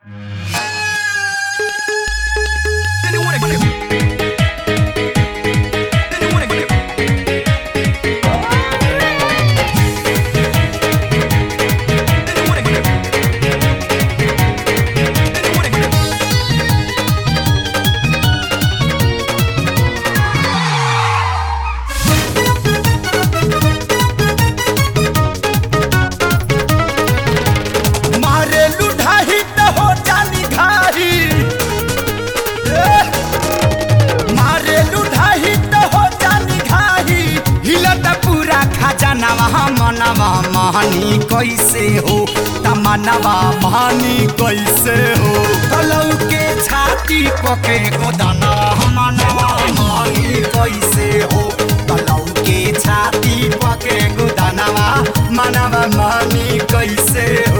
मनवा महानी कैसे हो तमनवा महानी कैसे हो तलऊ के छाती पके गोदाना मनवा महानी कैसे हो तलऊ के छाती पके गोदानवा मनवा महानी कैसे हो।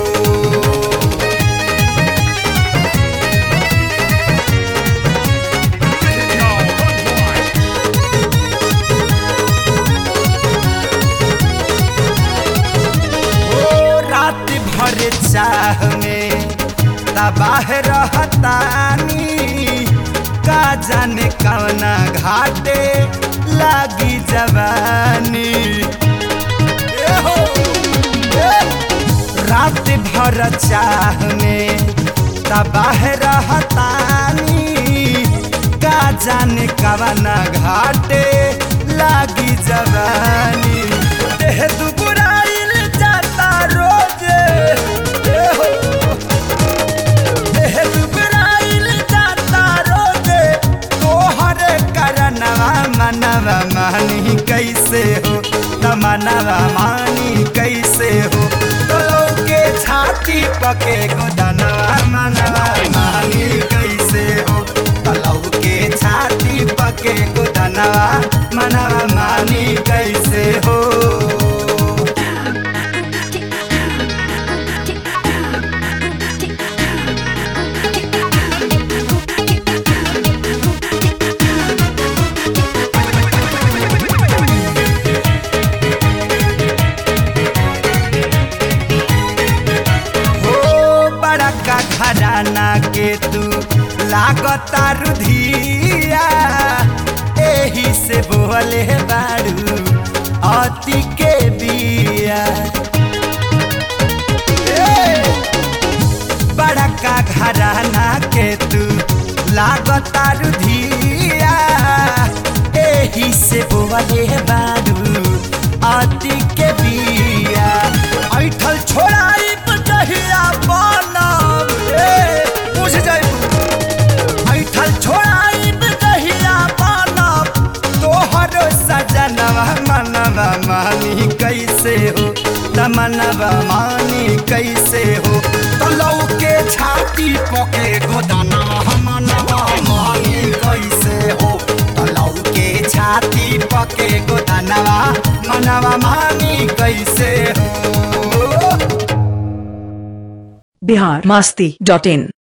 भर चाह में तबाह रहतानी का जाने कवना घाटे लागी जवानी रात भर चाह में तबाह रहतानी का जाने कवना घाटे लागी जवानी देह दुबुराइल जाता रोज मनवा मानी कैसे हो तमनवा मानी कैसे हो तो के छाती पके गोदानवा मनवा मानी कैसे हो तलऊ के छाती पके गोदानवा मनवा मानी कैसे हो। घराना के तू लागता रुधिया एही से बोले बारू अति के बिया बड़का घराना के तू लागता रुधिया एही से बोले बारू अति के बिया ऐठल छोड़ाई दहिया बनब बुझ जाई ऐठल छोड़ाई दहिया बनब तोहर सजनवा मनवा मानी कैसे हो तमनवा मानी कैसे हो तलऊ के छाती पके गोदानवा मनवा मानी कैसे हो तलऊ के छाती पके गोदानवा मनवा मानी कैसे हो। biharmasti.in